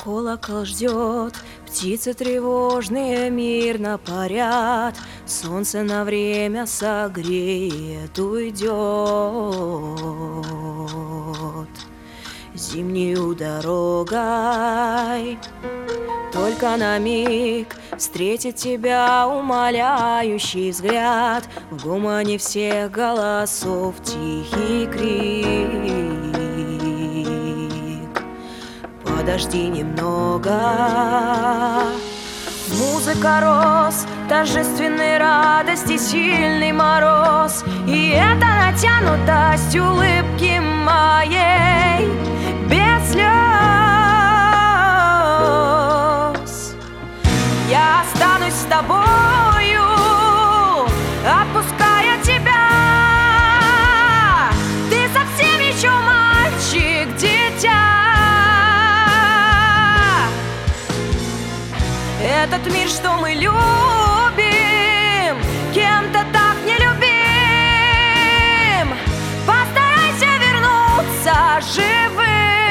Колокол ждет, птицы тревожные мирно парят, солнце на время согреет, уйдет. Зимнею дорогой только на миг встретит тебя умоляющий взгляд, в гомоне всех голосов тихий крик. Подожди немного. Музыка роз, торжественной радости сильный мороз, и это натянутость улыбки моей без слез. Я останусь с тобою, отпуская тебя. Ты совсем еще мальчик, дитя. Этот мир, что мы любим, кем-то так нелюбим. Постарайся вернуться живым.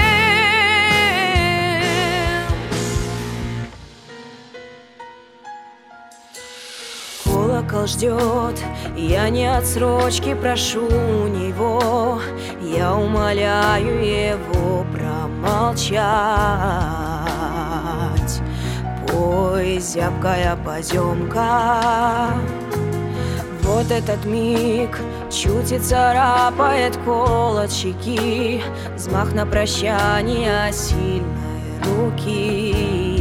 Колокол ждет, я не отсрочки прошу у него, я умоляю его промолчать. Ой, зябкая поземка, вот этот миг чуть и царапает колот щеки, взмах на прощание сильной руки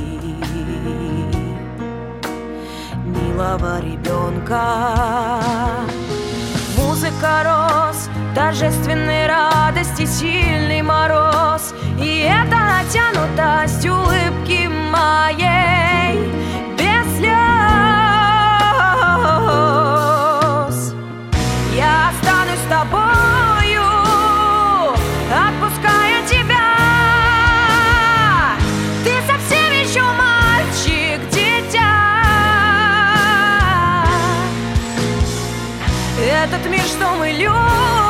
милого ребенка. Музыка роз, торжественной радости сильный мороз, и это натянутость улыбки моей без слез. Я останусь с тобою, отпуская тебя. Ты совсем еще мальчик, дитя. Этот мир, что мы любим,